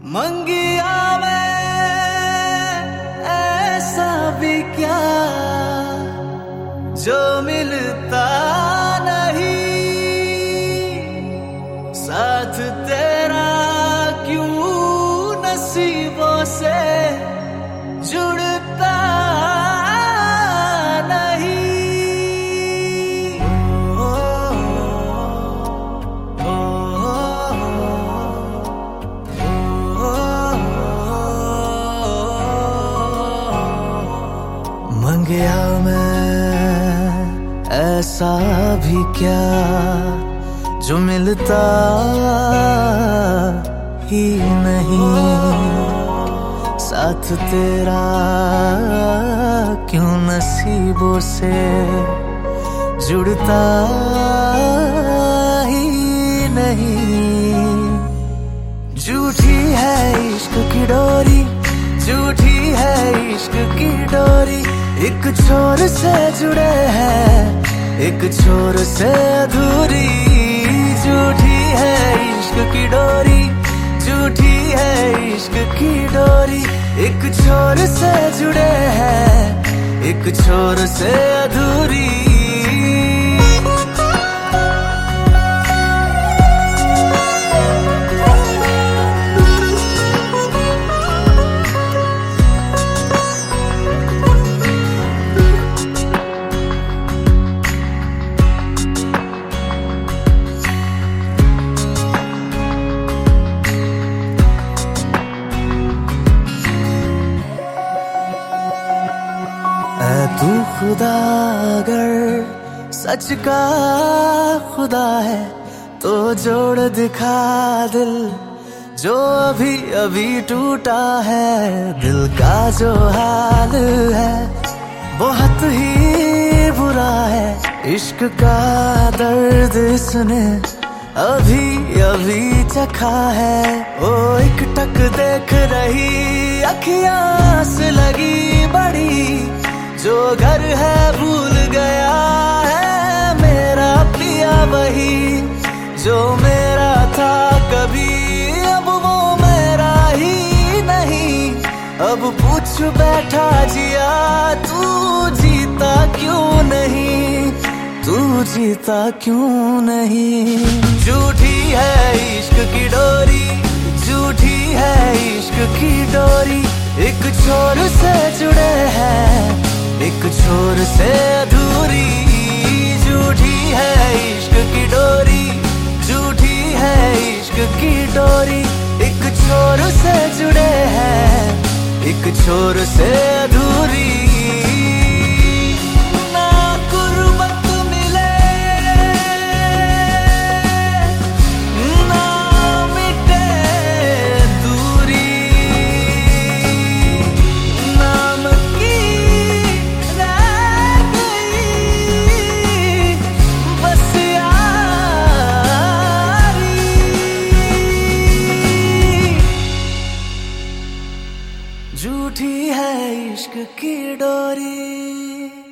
मंगिया में ऐसा भी क्या जो मिलता नहीं, साथ तेरा क्यों नसीबों से जुड़ता नहीं। मंगिया में ऐसा भी क्या जो मिलता ही नहीं, साथ तेरा क्यों नसीबों से जुड़ता ही नहीं। झूठी है इश्क की डोरी, झूठी है इश्क की डोरी, एक छोर से जुड़े हैं एक छोर से अधूरी। झूठी है इश्क की डोरी, झूठी है इश्क की डोरी, एक छोर से जुड़े हैं एक छोर से अधूरी। तू खुदा अगर सच का खुदा है तो जोड़ दिखा दिल जो अभी अभी टूटा है। दिल का जो हाल है बहुत ही बुरा है, इश्क का दर्द इसने अभी अभी चखा है। ओ एक टक देख रही अखियां से लगी बड़ी, जो घर है भूल गया है मेरा पिया वही, जो मेरा था कभी अब वो मेरा ही नहीं। अब पूछ बैठा जिया तू जीता क्यों नहीं, तू जीता क्यों नहीं। झूठी है इश्क की डोरी, झूठी है इश्क की डोरी, एक छोर से जुड़े हैं एक छोर से अधूरी। झूठी है इश्क की डोरी, झूठी है इश्क की डोरी, एक छोर से जुड़े हैं एक छोर से अधूरी। ना गुर्बत मिले ना मिटे दूरी, नाम की झूठी है इश्क की डोरी।